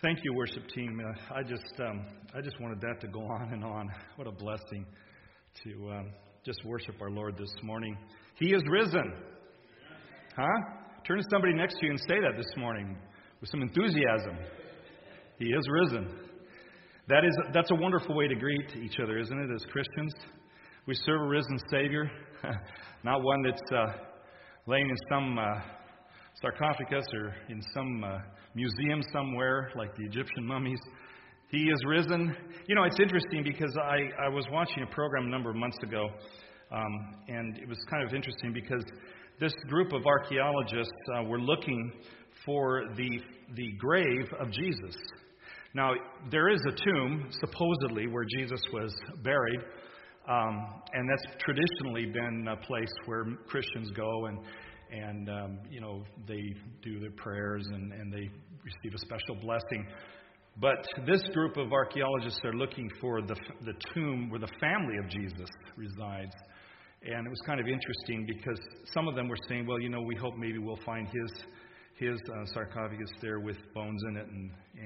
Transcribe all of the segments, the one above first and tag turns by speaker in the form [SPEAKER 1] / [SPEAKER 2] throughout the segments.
[SPEAKER 1] Thank you, worship team. I just wanted that to go on and on. What a blessing to just worship our Lord this morning. He is risen. Huh? Turn to somebody next to you and say that this morning with some enthusiasm. He is risen. That's a wonderful way to greet each other, isn't it, as Christians? We serve a risen Savior, not one that's laying in some sarcophagus or in some museum somewhere like the Egyptian mummies. He is risen. You know, it's interesting because I was watching a program a number of months ago, and it was kind of interesting because this group of archaeologists were looking for the grave of Jesus. Now, there is a tomb, supposedly, where Jesus was buried, and that's traditionally been a place where Christians go and they do their prayers and they receive a special blessing. But this group of archaeologists are looking for the tomb where the family of Jesus resides. And it was kind of interesting because some of them were saying, well, we hope maybe we'll find his sarcophagus there with bones in it.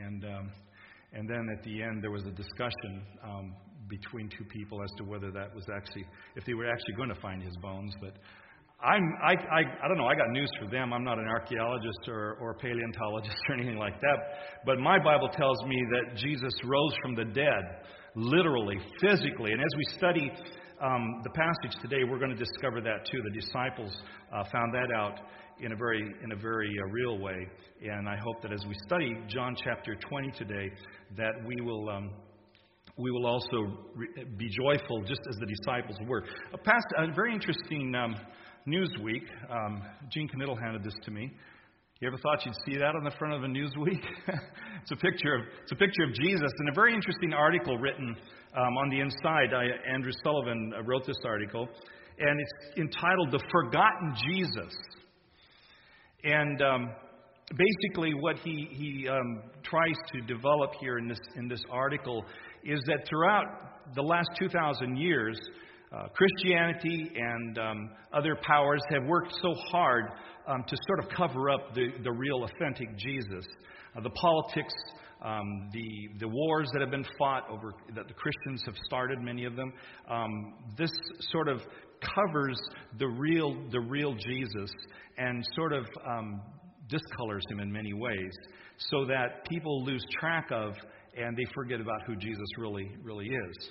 [SPEAKER 1] And then at the end there was a discussion between two people as to whether that was if they were actually going to find his bones. But I don't know. I got news for them. I'm not an archaeologist or a paleontologist or anything like that. But my Bible tells me that Jesus rose from the dead, literally, physically. And as we study the passage today, we're going to discover that too. The disciples found that out in a very real way. And I hope that as we study John chapter 20 today, that we will also be joyful, just as the disciples were. A very interesting Newsweek. Gene Knittel handed this to me. You ever thought you'd see that on the front of a Newsweek? It's a picture of Jesus, and a very interesting article written on the inside. Andrew Sullivan wrote this article, and it's entitled "The Forgotten Jesus." And basically, what he tries to develop here in this article is that throughout the last 2,000 years, Christianity and other powers have worked so hard to sort of cover up the real, authentic Jesus. The politics, the wars that have been fought over, that the Christians have started, many of them, this sort of covers the real Jesus and sort of discolors him in many ways, so that people lose track of and they forget about who Jesus really is.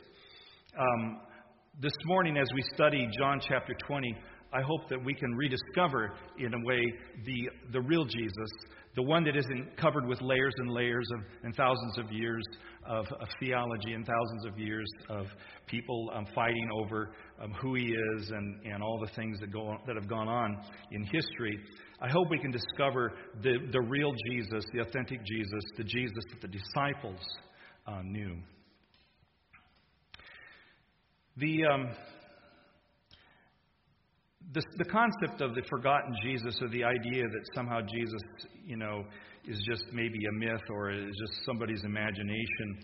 [SPEAKER 1] This morning, as we study John chapter 20, I hope that we can rediscover, in a way, the real Jesus, the one that isn't covered with layers and layers and thousands of years of theology and thousands of years of people fighting over who he is and all the things that have gone on in history. I hope we can discover the real Jesus, the authentic Jesus, the Jesus that the disciples knew. The concept of the forgotten Jesus, or the idea that somehow Jesus, is just maybe a myth or is just somebody's imagination,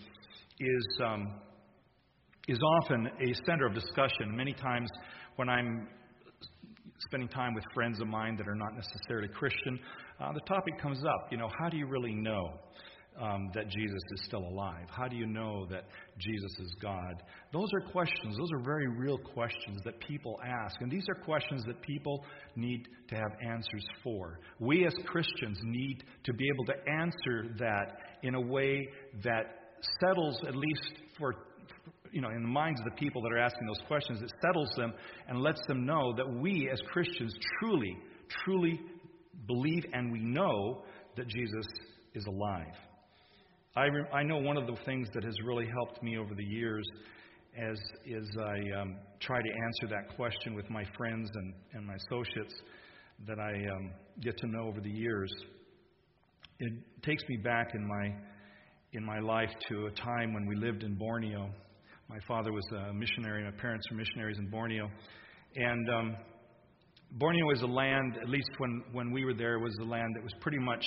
[SPEAKER 1] is often a center of discussion. Many times when I'm spending time with friends of mine that are not necessarily Christian, the topic comes up. How do you really know that Jesus is still alive? How do you know that Jesus is God? Those are questions. Those are very real questions that people ask. And these are questions that people need to have answers for. We as Christians need to be able to answer that in a way that settles, at least for in the minds of the people that are asking those questions, it settles them and lets them know that we as Christians truly believe and we know that Jesus is alive. I know one of the things that has really helped me over the years as I try to answer that question with my friends and my associates that I get to know over the years. It takes me back in my life to a time when we lived in Borneo. My father was a missionary. My parents were missionaries in Borneo. And Borneo is a land, at least when we were there, was a land that was pretty much...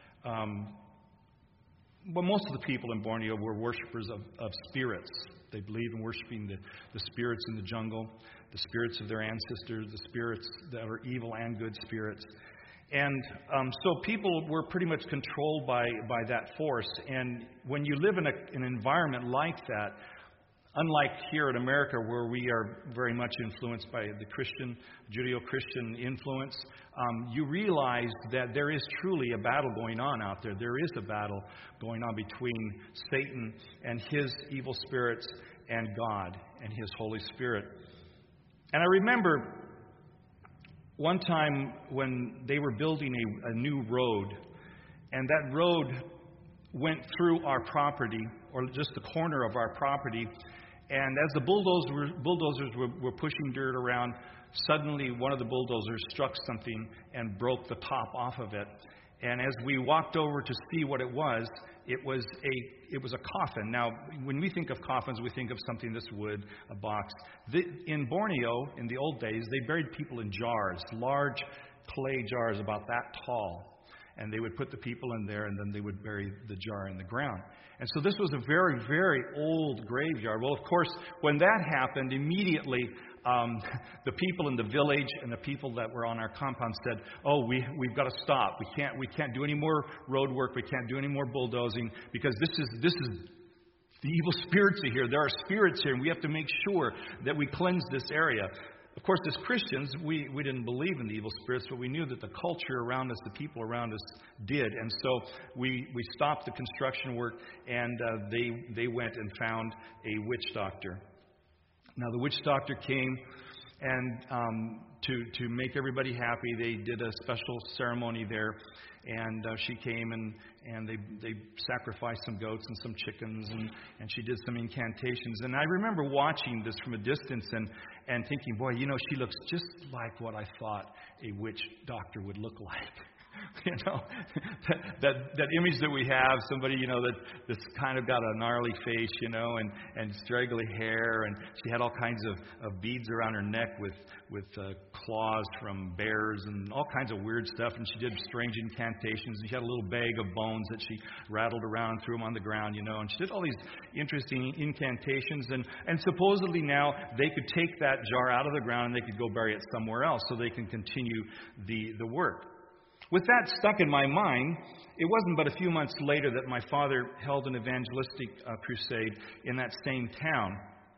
[SPEAKER 1] most of the people in Borneo were worshippers of spirits. They believe in worshiping the spirits in the jungle, the spirits of their ancestors, the spirits that are evil and good spirits. And so people were pretty much controlled by that force. And when you live in an environment like that, unlike here in America where we are very much influenced by the Judeo-Christian influence, you realize that there is truly a battle going on out there. There is a battle going on between Satan and his evil spirits and God and his Holy Spirit. And I remember one time when they were building a new road, and that road went through our property, or just the corner of our property, and as the bulldozers were pushing dirt around, suddenly one of the bulldozers struck something and broke the top off of it. And as we walked over to see what it was a coffin. Now, when we think of coffins, we think of something that's wood, a box. In Borneo, in the old days, they buried people in jars, large clay jars about that tall. And they would put the people in there, and then they would bury the jar in the ground. And so this was a very, very old graveyard. Well, of course, when that happened, immediately the people in the village and the people that were on our compound said, "Oh, we've got to stop. We can't do any more road work. We can't do any more bulldozing because this is the evil spirits are here. There are spirits here, and we have to make sure that we cleanse this area." Of course, as Christians, we didn't believe in the evil spirits, but we knew that the culture around us, the people around us did. And so we stopped the construction work, and they went and found a witch doctor. Now, the witch doctor came, and to make everybody happy, they did a special ceremony there. And she came, and they sacrificed some goats and some chickens, and she did some incantations. And I remember watching this from a distance and thinking, boy, she looks just like what I thought a witch doctor would look like. That image that we have, somebody, that's kind of got a gnarly face, and straggly hair, and she had all kinds of beads around her neck with claws from bears and all kinds of weird stuff, and she did strange incantations. She had a little bag of bones that she rattled around and threw them on the ground, and she did all these interesting incantations, and supposedly now they could take that jar out of the ground and they could go bury it somewhere else so they can continue the work. With that stuck in my mind, it wasn't but a few months later that my father held an evangelistic crusade in that same town.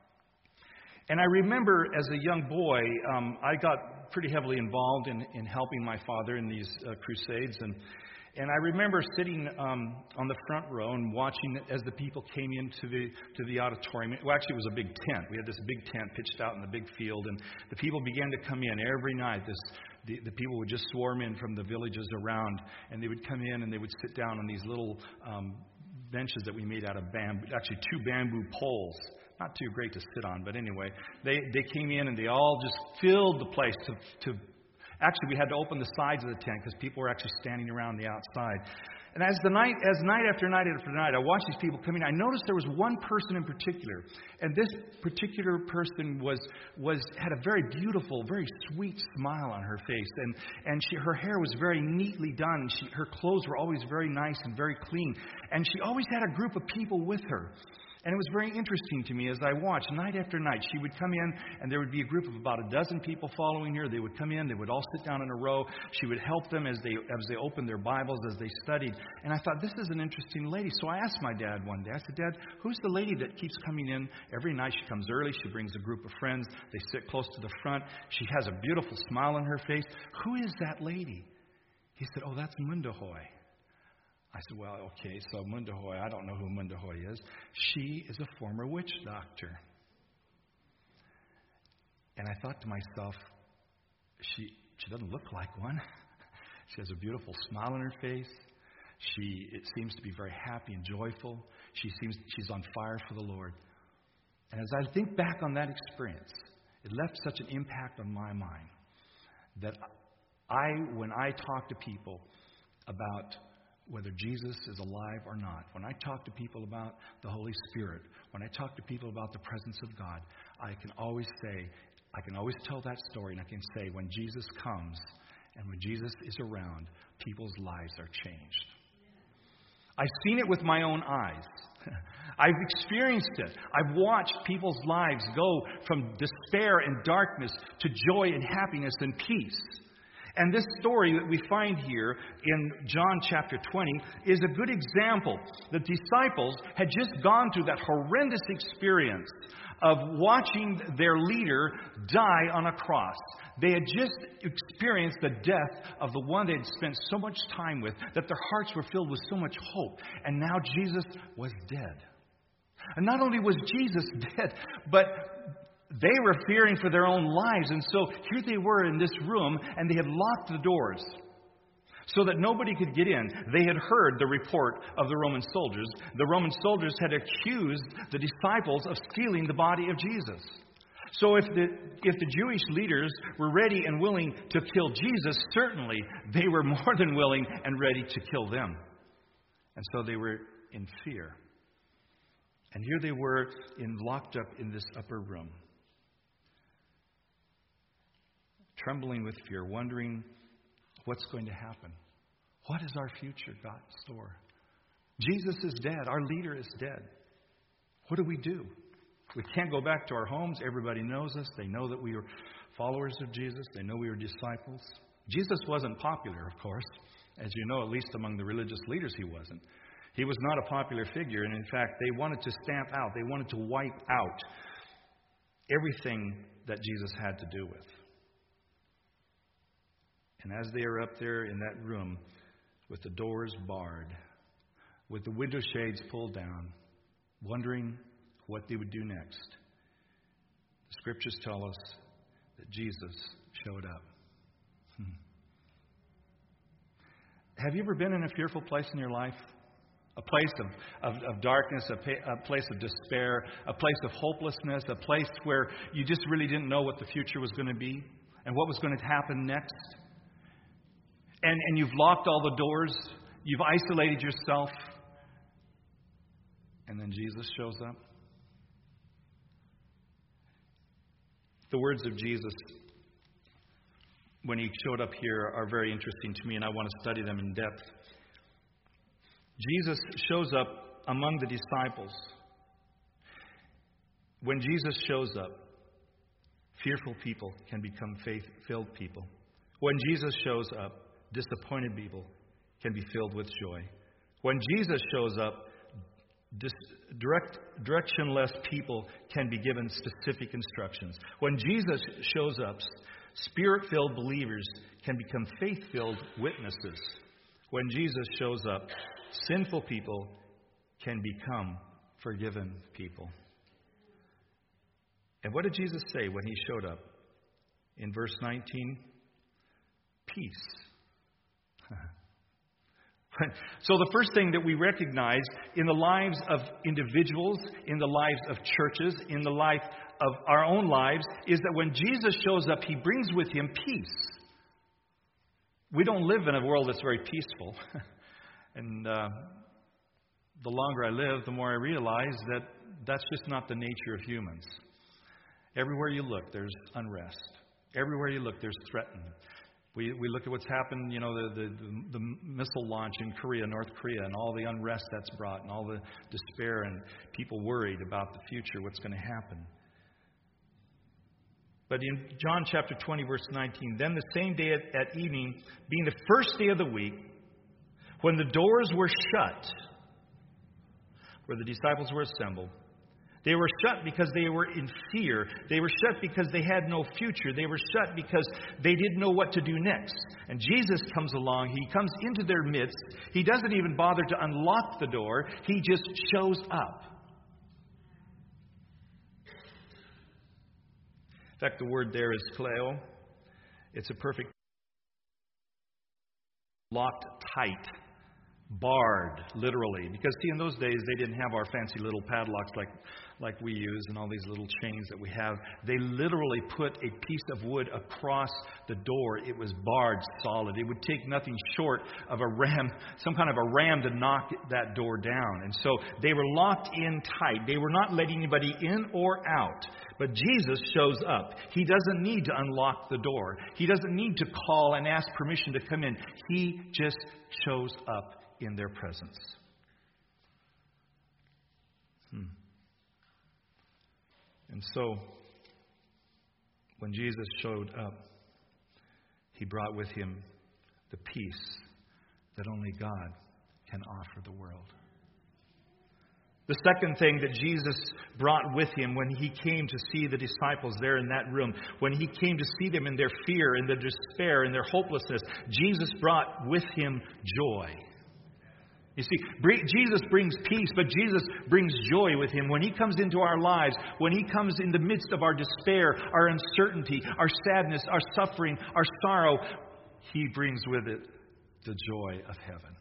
[SPEAKER 1] And I remember as a young boy, I got pretty heavily involved in helping my father in these crusades. And I remember sitting on the front row and watching as the people came into the auditorium. Well, actually, it was a big tent. We had this big tent pitched out in the big field, and the people began to come in every night. The people would just swarm in from the villages around, and they would come in and they would sit down on these little benches that we made out of bamboo, actually 2 bamboo poles. Not too great to sit on, but anyway, they came in and they all just filled the place to actually, we had to open the sides of the tent because people were actually standing around the outside. And as night after night after night, I watched these people come in. I noticed there was one person in particular, and this particular person had a very beautiful, very sweet smile on her face, and her hair was very neatly done. Her clothes were always very nice and very clean, and she always had a group of people with her. And it was very interesting to me as I watched night after night. She would come in, and there would be a group of about a dozen people following her. They would come in. They would all sit down in a row. She would help them as they opened their Bibles, as they studied. And I thought, this is an interesting lady. So I asked my dad one day, I said, "Dad, who's the lady that keeps coming in every night? She comes early. She brings a group of friends. They sit close to the front. She has a beautiful smile on her face. Who is that lady?" He said, "Oh, that's Mundahoy." I said, "Well, okay, so Mundahoy, I don't know who Mundahoy is. She is a former witch doctor." And I thought to myself, she doesn't look like one. She has a beautiful smile on her face. It seems to be very happy and joyful. She's on fire for the Lord. And as I think back on that experience, it left such an impact on my mind that when I talk to people about whether Jesus is alive or not, when I talk to people about the Holy Spirit, when I talk to people about the presence of God, I can always tell that story, and I can say, when Jesus comes and when Jesus is around, people's lives are changed. I've seen it with my own eyes. I've experienced it. I've watched people's lives go from despair and darkness to joy and happiness and peace. And this story that we find here in John chapter 20 is a good example. The disciples had just gone through that horrendous experience of watching their leader die on a cross. They had just experienced the death of the one they had spent so much time with, that their hearts were filled with so much hope. And now Jesus was dead. And not only was Jesus dead, but they were fearing for their own lives. And so here they were in this room, and they had locked the doors so that nobody could get in. They had heard the report of the Roman soldiers. The Roman soldiers had accused the disciples of stealing the body of Jesus. So if the Jewish leaders were ready and willing to kill Jesus, certainly they were more than willing and ready to kill them. And so they were in fear. And here they were locked up in this upper room, trembling with fear, wondering what's going to happen. What is our future got in store? Jesus is dead. Our leader is dead. What do we do? We can't go back to our homes. Everybody knows us. They know that we are followers of Jesus. They know we are disciples. Jesus wasn't popular, of course. As you know, at least among the religious leaders, he wasn't. He was not a popular figure. And in fact, they wanted to stamp out, they wanted to wipe out everything that Jesus had to do with. And as they are up there in that room with the doors barred, with the window shades pulled down, wondering what they would do next, the Scriptures tell us that Jesus showed up. Have you ever been in a fearful place in your life? A place of darkness, a place of despair, a place of hopelessness, a place where you just really didn't know what the future was going to be and what was going to happen next? And you've locked all the doors. You've isolated yourself. And then Jesus shows up. The words of Jesus when he showed up here are very interesting to me, and I want to study them in depth. Jesus shows up among the disciples. When Jesus shows up, fearful people can become faith-filled people. When Jesus shows up, disappointed people can be filled with joy. When Jesus shows up, directionless people can be given specific instructions. When Jesus shows up, Spirit-filled believers can become faith-filled witnesses. When Jesus shows up, sinful people can become forgiven people. And what did Jesus say when he showed up? In verse 19, peace. So the first thing that we recognize in the lives of individuals, in the lives of churches, in the life of our own lives, is that when Jesus shows up, he brings with him peace. We don't live in a world that's very peaceful. And the longer I live, the more I realize that that's just not the nature of humans. Everywhere you look, there's unrest. Everywhere you look, there's threatening. We look at what's happened, the missile launch in Korea, North Korea, and all the unrest that's brought, and all the despair, and people worried about the future, what's going to happen. But in John chapter 20, verse 19, then the same day at evening, being the first day of the week, when the doors were shut, where the disciples were assembled, they were shut because they were in fear. They were shut because they had no future. They were shut because they didn't know what to do next. And Jesus comes along. He comes into their midst. He doesn't even bother to unlock the door. He just shows up. In fact, the word there is kleo. It's a perfect locked tight. Barred, literally. Because, see, in those days, they didn't have our fancy little padlocks like we use and all these little chains that we have. They literally put a piece of wood across the door. It was barred solid. It would take nothing short of a ram, some kind of a ram to knock that door down. And so they were locked in tight. They were not letting anybody in or out. But Jesus shows up. He doesn't need to unlock the door. He doesn't need to call and ask permission to come in. He just shows up in their presence. And so, when Jesus showed up, He brought with Him the peace that only God can offer the world. The second thing that Jesus brought with Him when He came to see the disciples there in that room, when He came to see them in their fear, in their despair, in their hopelessness, Jesus brought with Him joy. You see, Jesus brings peace, but Jesus brings joy with Him. When He comes into our lives, when He comes in the midst of our despair, our uncertainty, our sadness, our suffering, our sorrow, He brings with it the joy of heaven.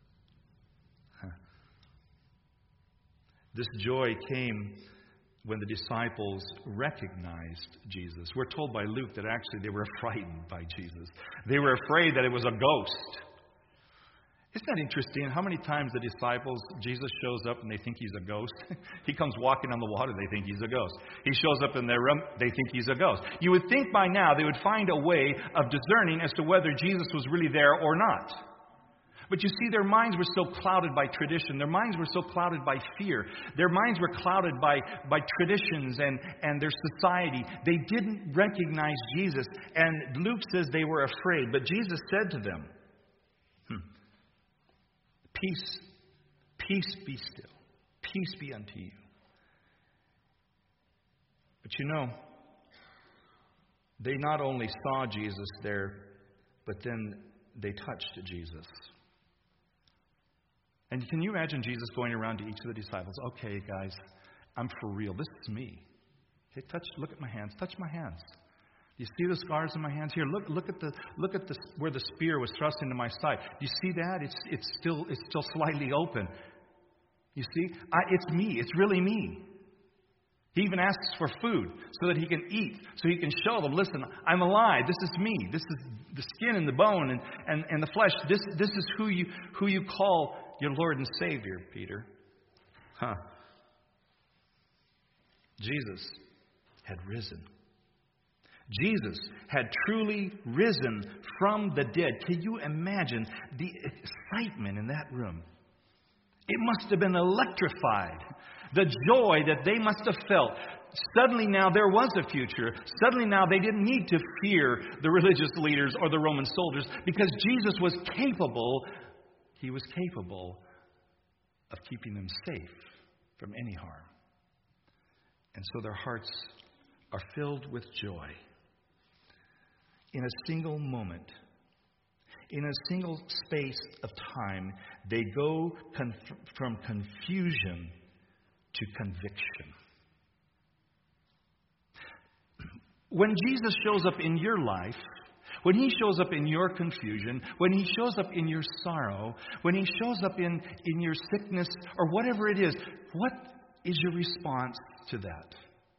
[SPEAKER 1] This joy came when the disciples recognized Jesus. We're told by Luke that actually they were frightened by Jesus. They were afraid that it was a ghost. Isn't that interesting? How many times the disciples, Jesus shows up and they think He's a ghost? He comes walking on the water, they think He's a ghost. He shows up in their room, they think He's a ghost. You would think by now they would find a way of discerning as to whether Jesus was really there or not. But you see, their minds were still clouded by tradition. Their minds were still clouded by fear. Their minds were clouded by traditions and their society. They didn't recognize Jesus. And Luke says they were afraid. But Jesus said to them, Peace be still. Peace be unto you. But you know, they not only saw Jesus there, but then they touched Jesus. And can you imagine Jesus going around to each of the disciples? Okay, guys, I'm for real. This is me. Okay, look at my hands. Touch my hands. You see the scars in my hands here? Look at where the spear was thrust into my side. You see that? It's still slightly open. You see? It's me. It's really me. He even asks for food so that He can eat, so He can show them, listen, I'm alive. This is me. This is the skin and the bone and the flesh. This is who you call your Lord and Savior, Peter. Jesus had risen. Jesus had truly risen from the dead. Can you imagine the excitement in that room? It must have been electrified. The joy that they must have felt. Suddenly now there was a future. Suddenly now they didn't need to fear the religious leaders or the Roman soldiers because Jesus was capable. He was capable of keeping them safe from any harm. And so their hearts are filled with joy. In a single moment, in a single space of time, they go from confusion to conviction. When Jesus shows up in your life, when He shows up in your confusion, when He shows up in your sorrow, when He shows up in your sickness or whatever it is, what is your response to that?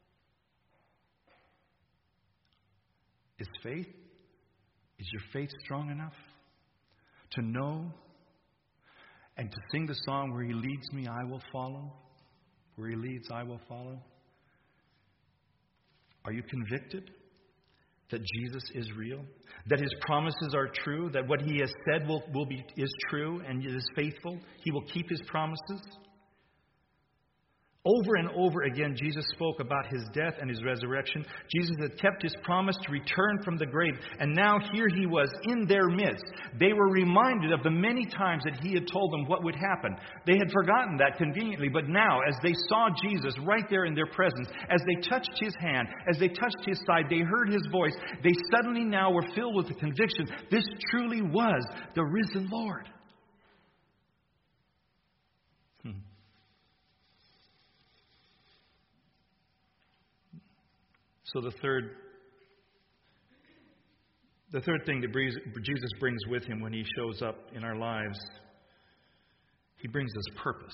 [SPEAKER 1] Is your faith strong enough to know and to sing the song, where He leads me, I will follow? Where He leads, I will follow? Are you convicted that Jesus is real? That His promises are true? That what He has said is true and is faithful? He will keep His promises? Over and over again, Jesus spoke about His death and His resurrection. Jesus had kept His promise to return from the grave. And now here He was in their midst. They were reminded of the many times that He had told them what would happen. They had forgotten that conveniently. But now, as they saw Jesus right there in their presence, as they touched His hand, as they touched His side, they heard His voice, they suddenly now were filled with the conviction, this truly was the risen Lord. So the third thing that Jesus brings with Him when He shows up in our lives, He brings us purpose.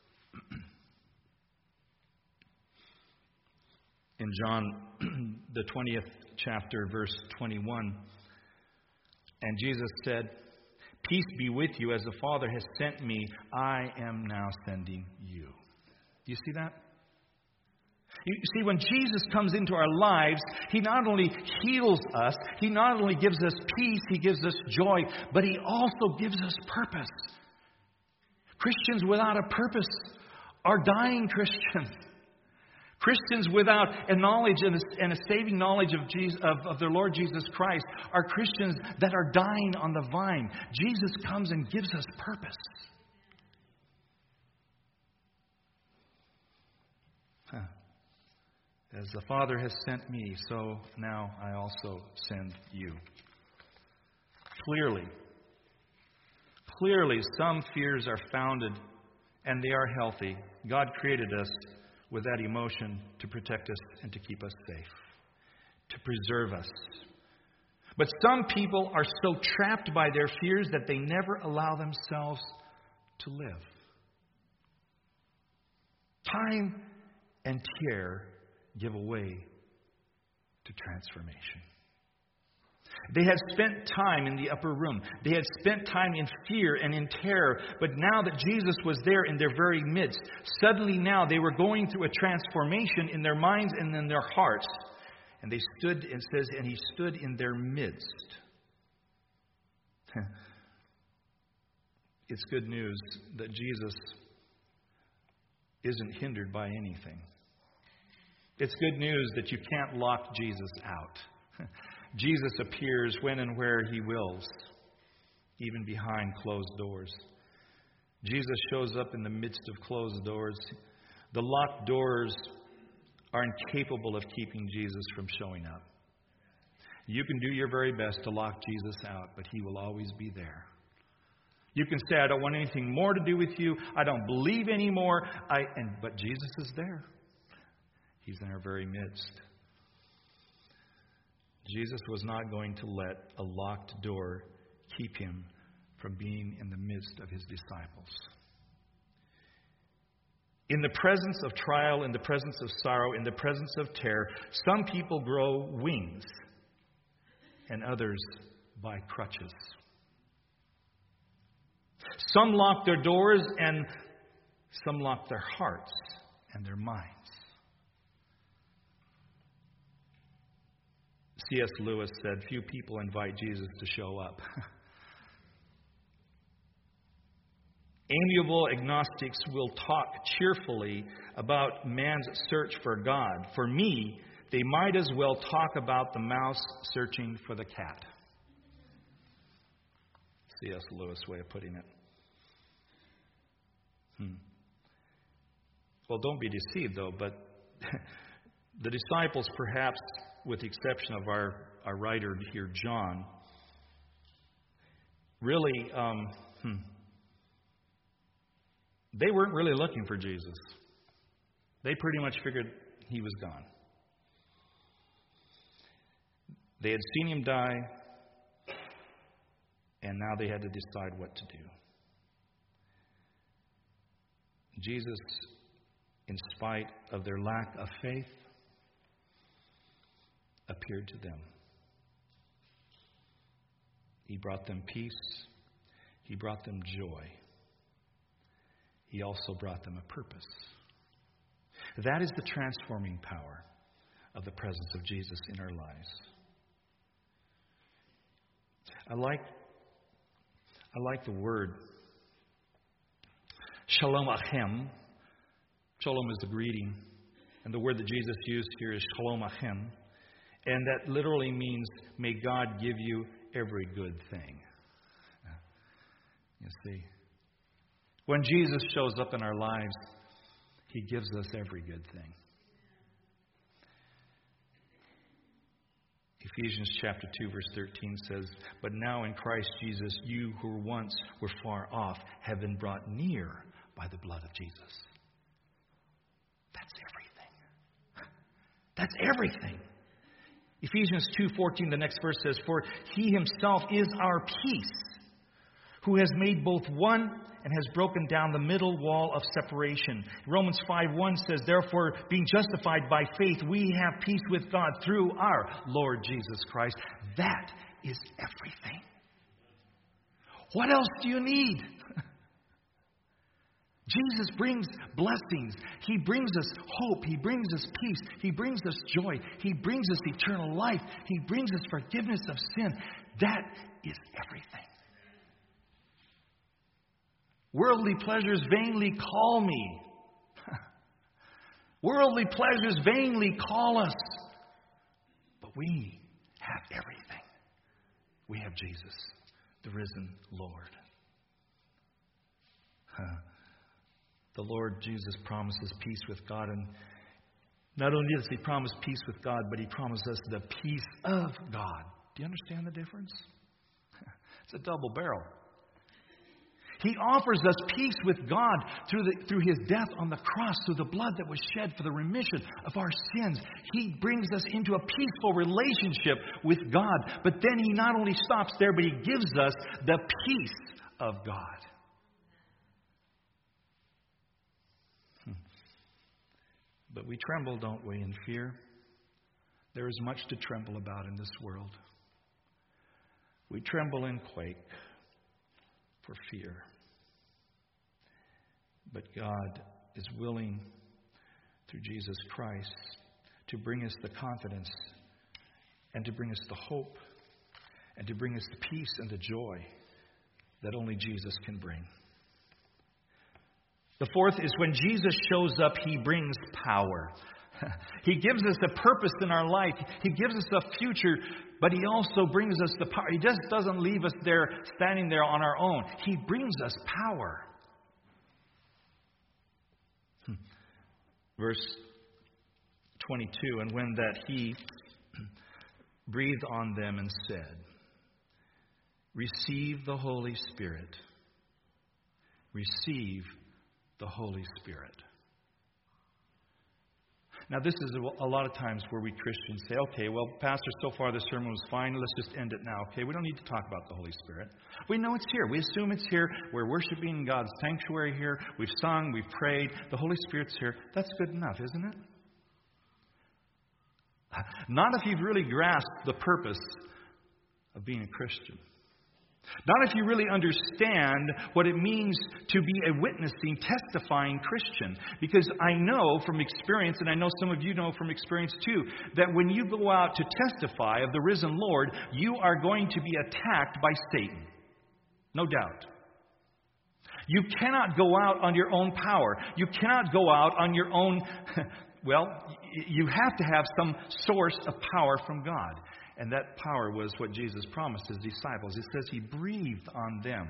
[SPEAKER 1] In John, the 20th chapter, verse 21, and Jesus said, "Peace be with you, as the Father has sent me, I am now sending you." Do you see that? You see, when Jesus comes into our lives, He not only heals us, He not only gives us peace, He gives us joy, but He also gives us purpose. Christians without a purpose are dying Christians. Christians without a knowledge and a saving knowledge of their Lord Jesus Christ are Christians that are dying on the vine. Jesus comes and gives us purpose. As the Father has sent me, so now I also send you. Clearly, some fears are founded and they are healthy. God created us with that emotion to protect us and to keep us safe, to preserve us. But some people are so trapped by their fears that they never allow themselves to live. Time and care give way to transformation. They had spent time in the upper room. They had spent time in fear and in terror. But now that Jesus was there in their very midst, suddenly now they were going through a transformation in their minds and in their hearts. And they stood, it says, and He stood in their midst. It's good news that Jesus isn't hindered by anything. It's good news that you can't lock Jesus out. Jesus appears when and where He wills, even behind closed doors. Jesus shows up in the midst of closed doors. The locked doors are incapable of keeping Jesus from showing up. You can do your very best to lock Jesus out, but He will always be there. You can say, I don't want anything more to do with you. I don't believe anymore. But Jesus is there. He's in our very midst. Jesus was not going to let a locked door keep Him from being in the midst of His disciples. In the presence of trial, in the presence of sorrow, in the presence of terror, some people grow wings and others buy crutches. Some lock their doors and some lock their hearts and their minds. C.S. Lewis said, few people invite Jesus to show up. Amiable agnostics will talk cheerfully about man's search for God. For me, they might as well talk about the mouse searching for the cat. C.S. Lewis' way of putting it. Well, don't be deceived, though, but the disciples, perhaps with the exception of our writer here, John, really, they weren't really looking for Jesus. They pretty much figured He was gone. They had seen Him die, and now they had to decide what to do. Jesus, in spite of their lack of faith, appeared to them. He brought them peace. He brought them joy. He also brought them a purpose. That is the transforming power of the presence of Jesus in our lives. I like the word Shalom Achem. Shalom is the greeting. And the word that Jesus used here is Shalom Achem. And that literally means, may God give you every good thing. You see, when Jesus shows up in our lives, He gives us every good thing. Ephesians chapter 2, verse 13 says, but now in Christ Jesus, you who once were far off have been brought near by the blood of Jesus. That's everything. That's everything. Ephesians 2:14, the next verse says, for He Himself is our peace, who has made both one and has broken down the middle wall of separation. Romans 5:1 says, therefore, being justified by faith, we have peace with God through our Lord Jesus Christ. That is everything. What else do you need? Jesus brings blessings. He brings us hope. He brings us peace. He brings us joy. He brings us eternal life. He brings us forgiveness of sin. That is everything. Worldly pleasures vainly call me. Worldly pleasures vainly call us. But we have everything. We have Jesus, the risen Lord. The Lord Jesus promises peace with God. And not only does He promise peace with God, but He promises us the peace of God. Do you understand the difference? It's a double barrel. He offers us peace with God through His death on the cross, through the blood that was shed for the remission of our sins. He brings us into a peaceful relationship with God. But then He not only stops there, but He gives us the peace of God. But we tremble, don't we, in fear? There is much to tremble about in this world. We tremble and quake for fear. But God is willing, through Jesus Christ, to bring us the confidence and to bring us the hope and to bring us the peace and the joy that only Jesus can bring. The fourth is when Jesus shows up, He brings power. He gives us a purpose in our life. He gives us a future, but He also brings us the power. He just doesn't leave us there, standing there on our own. He brings us power. Verse 22, and when that He breathed on them and said, receive the Holy Spirit. Receive the Holy Spirit. Now, this is a lot of times where we Christians say, okay, well, Pastor, so far this sermon was fine. Let's just end it now. Okay, we don't need to talk about the Holy Spirit. We know it's here. We assume it's here. We're worshiping God's sanctuary here. We've sung. We've prayed. The Holy Spirit's here. That's good enough, isn't it? Not if you've really grasped the purpose of being a Christian. Not if you really understand what it means to be a witnessing, testifying Christian. Because I know from experience, and I know some of you know from experience too, that when you go out to testify of the risen Lord, you are going to be attacked by Satan. No doubt. You cannot go out on your own power. You cannot go out on your own... Well, you have to have some source of power from God. And that power was what Jesus promised His disciples. It says He breathed on them.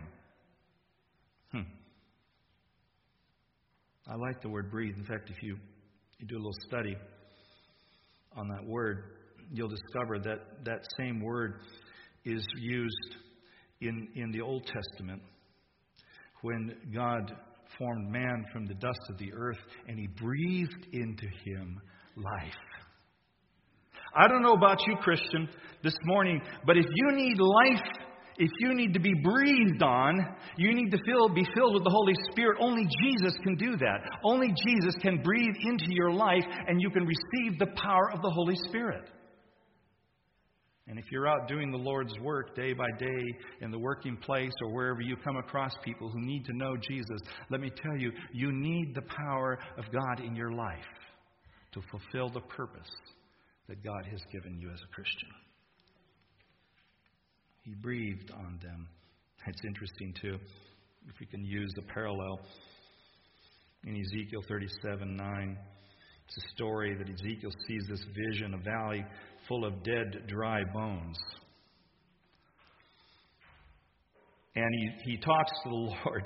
[SPEAKER 1] I like the word breathe. In fact, if you do a little study on that word, you'll discover that that same word is used in the Old Testament when God formed man from the dust of the earth and He breathed into him life. I don't know about you, Christian, this morning, but if you need life, if you need to be breathed on, you need to be filled with the Holy Spirit. Only Jesus can do that. Only Jesus can breathe into your life, and you can receive the power of the Holy Spirit. And if you're out doing the Lord's work day by day in the working place or wherever you come across people who need to know Jesus, let me tell you, you need the power of God in your life to fulfill the purpose that God has given you as a Christian. He breathed on them. It's interesting, too, if we can use the parallel in Ezekiel 37:9. It's a story that Ezekiel sees this vision, a valley full of dead, dry bones. And he talks to the Lord.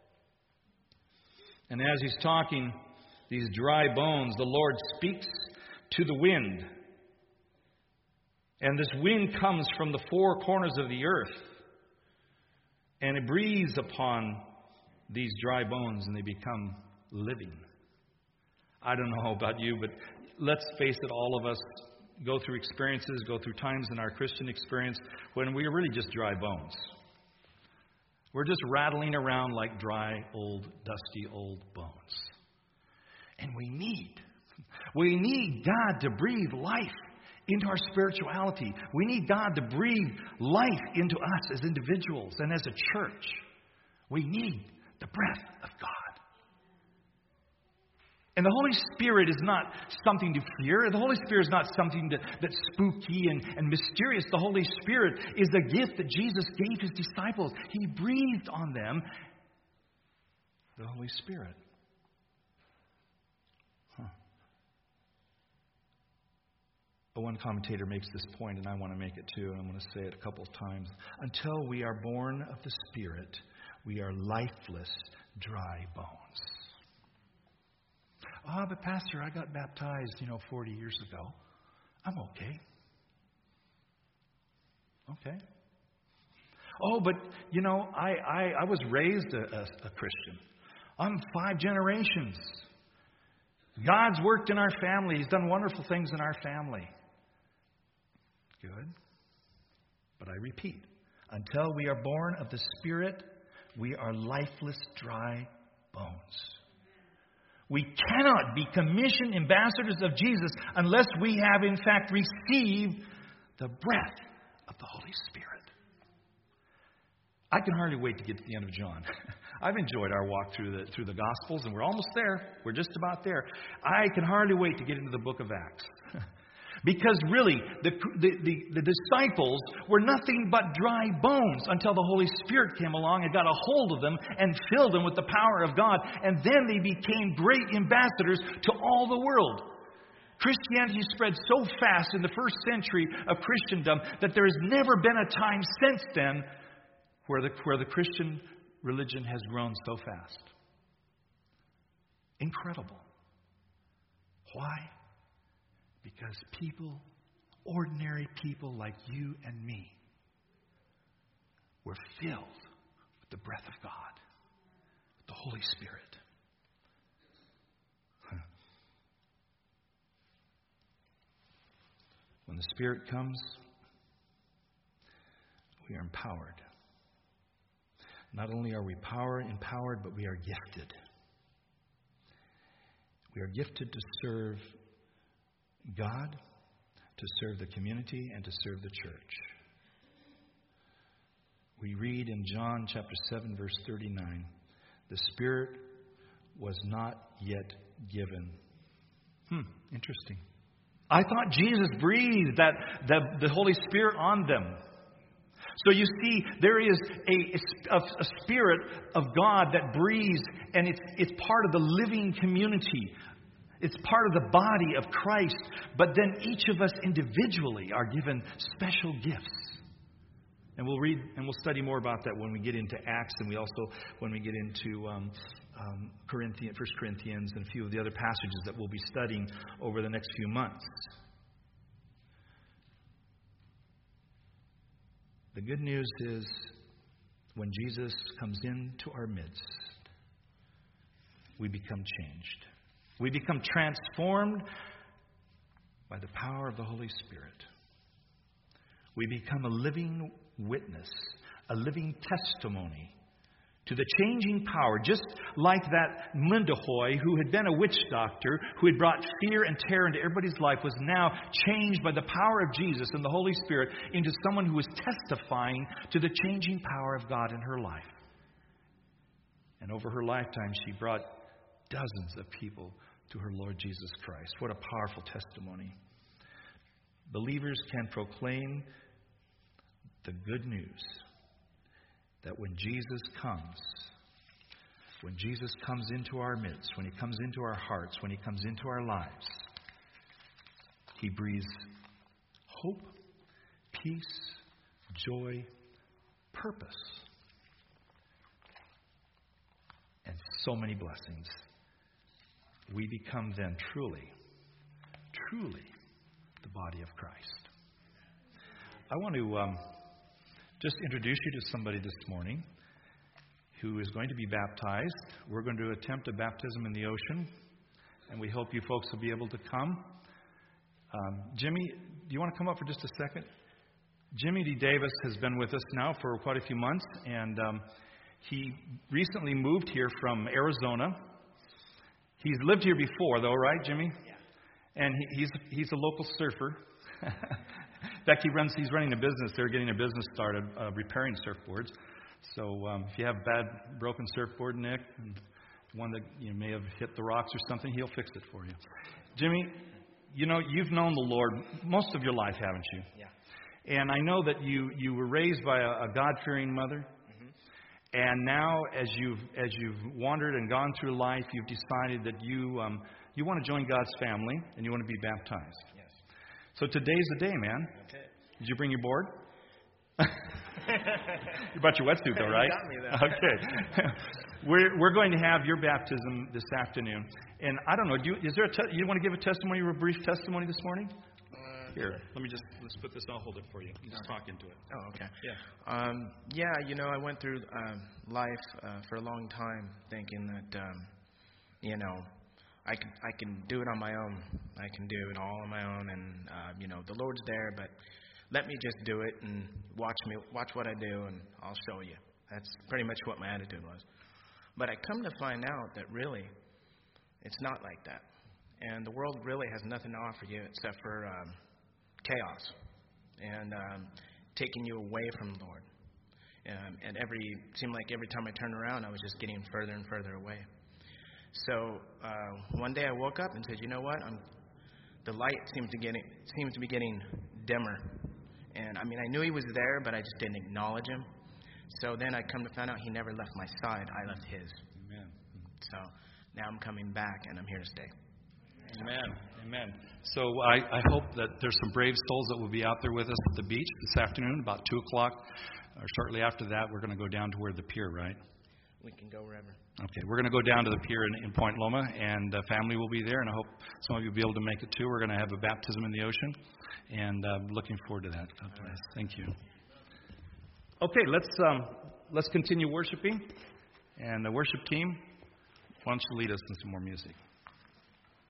[SPEAKER 1] And as he's talking, these dry bones, the Lord speaks to the wind. And this wind comes from the four corners of the earth. And it breathes upon these dry bones and they become living. I don't know about you, but let's face it, all of us go through experiences, go through times in our Christian experience when we're really just dry bones. We're just rattling around like dry, old, dusty, old bones. And we need God to breathe life into our spirituality. We need God to breathe life into us as individuals and as a church. We need the breath of God. And the Holy Spirit is not something to fear. The Holy Spirit is not something that's spooky and mysterious. The Holy Spirit is the gift that Jesus gave His disciples. He breathed on them the Holy Spirit. One commentator makes this point, and I want to make it too, and I'm going to say it a couple of times. Until we are born of the Spirit, we are lifeless, dry bones. Oh, but Pastor, I got baptized, 40 years ago. I'm okay. Okay. Oh, but, I was raised a Christian. I'm 5 generations. God's worked in our family. He's done wonderful things in our family. Good. But I repeat, until we are born of the Spirit, we are lifeless, dry bones. We cannot be commissioned ambassadors of Jesus unless we have, in fact, received the breath of the Holy Spirit. I can hardly wait to get to the end of John. I've enjoyed our walk through the Gospels, and we're almost there. We're just about there. I can hardly wait to get into the book of Acts. Because really, the disciples were nothing but dry bones until the Holy Spirit came along and got a hold of them and filled them with the power of God. And then they became great ambassadors to all the world. Christianity spread so fast in the first century of Christendom that there has never been a time since then where the Christian religion has grown so fast. Incredible. Why? Because people, ordinary people like you and me, were filled with the breath of God, the Holy Spirit. When the Spirit comes, we are empowered. Not only are we empowered, but we are gifted. We are gifted to serve God, to serve the community, and to serve the church. We read in John chapter 7, verse 39, the Spirit was not yet given. Interesting. I thought Jesus breathed the Holy Spirit on them. So you see, there is a Spirit of God that breathes, and it's part of the living community. It's part of the body of Christ. But then each of us individually are given special gifts. And we'll read and we'll study more about that when we get into Acts, and we also when we get into 1 Corinthians and a few of the other passages that we'll be studying over the next few months. The good news is when Jesus comes into our midst, we become changed. We become transformed by the power of the Holy Spirit. We become a living witness, a living testimony to the changing power, just like that Mundahoi who had been a witch doctor, who had brought fear and terror into everybody's life, was now changed by the power of Jesus and the Holy Spirit into someone who was testifying to the changing power of God in her life. And over her lifetime, she brought dozens of people to her Lord Jesus Christ. What a powerful testimony. Believers can proclaim the good news that when Jesus comes into our midst, when He comes into our hearts, when He comes into our lives, He breathes hope, peace, joy, purpose, and so many blessings. We become then truly the body of Christ. I want to just introduce you to somebody this morning who is going to be baptized. We're going to attempt a baptism in the ocean, and we hope you folks will be able to come. Jimmy, do you want to come up for just a second? Jimmy D. Davis has been with us now for quite a few months, and he recently moved here from Arizona. He's lived here before, though, right, Jimmy? Yeah. And he's a local surfer. In fact, he's running a business. They're getting a business started repairing surfboards. So if you have a bad broken surfboard, Nick, and one that may have hit the rocks or something, he'll fix it for you. Jimmy, you've known the Lord most of your life, haven't you? Yeah. And I know that you were raised by a God-fearing mother. And now, as you've wandered and gone through life, you've decided that you want to join God's family and you want to be baptized. Yes. So today's the day, man.
[SPEAKER 2] Okay.
[SPEAKER 1] Did you bring your board? You brought your wetsuit, though, right?
[SPEAKER 2] You got me, though.
[SPEAKER 1] Okay. We're going to have your baptism this afternoon. And I don't know, is there you want to give a testimony, a brief testimony this morning? Here, let's put this, I'll hold it for you. You just talk into it.
[SPEAKER 2] Oh, okay.
[SPEAKER 1] Yeah.
[SPEAKER 2] I went through life for a long time thinking that, I can do it on my own. I can do it all on my own, and, the Lord's there, but let me just do it and watch what I do, and I'll show you. That's pretty much what my attitude was. But I come to find out that really, it's not like that. And the world really has nothing to offer you except for chaos and taking you away from the Lord. And seemed like every time I turned around, I was just getting further and further away. So one day I woke up and said, you know what? The light seems to be getting dimmer. And I knew He was there, but I just didn't acknowledge Him. So then I come to find out He never left my side. I left His.
[SPEAKER 1] Amen.
[SPEAKER 2] So now I'm coming back, and I'm here to stay.
[SPEAKER 1] Amen. Amen. So I hope that there's some brave souls that will be out there with us at the beach this afternoon, about 2 o'clock. Or shortly after that, we're going to go down to where the pier, right?
[SPEAKER 2] We can go wherever.
[SPEAKER 1] Okay, we're going to go down to the pier in Point Loma, and family will be there, and I hope some of you will be able to make it too. We're going to have a baptism in the ocean, and looking forward to that. God bless. Thank you. Okay, let's continue worshiping, and the worship team, why don't you lead us in some more music?